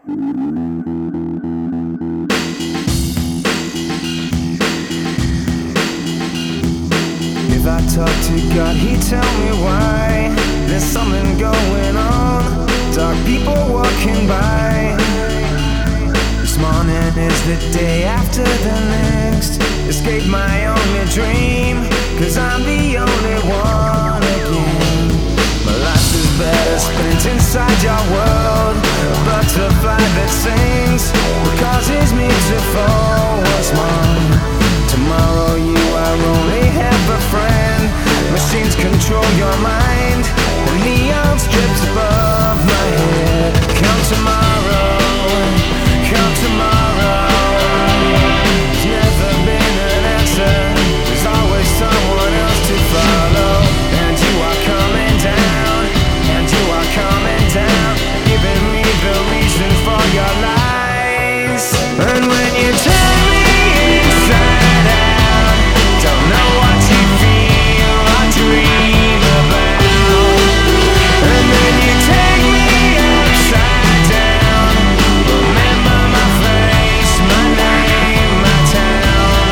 If I talk to God, He'd tell me why. There's something going on, dark people walking by. This morning is the day after the next. Escape my only dream, 'cause I'm the only one again. My life is better spent inside your world. A butterfly that sings, what causes me to fall once more. Tomorrow you are only half a friend. Machines control your mind, the neon strips above my head. Come tomorrow, come tomorrow. There's never been an answer, there's always someone else to follow. And you are coming down, and you are coming down, giving me the reason for your lies. And when you turn me inside out, don't know what you feel or dream about. And then you take me upside down. Remember my face, my name, my town.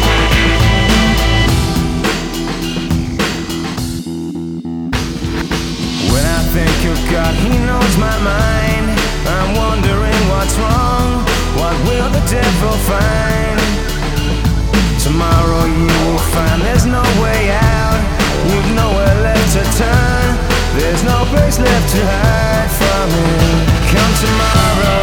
When I think of God, He knows my mind. I'm wondering what's wrong, what will the devil find? Tomorrow you will find there's no way out. You've nowhere left to turn, there's no place left to hide from it. Come tomorrow,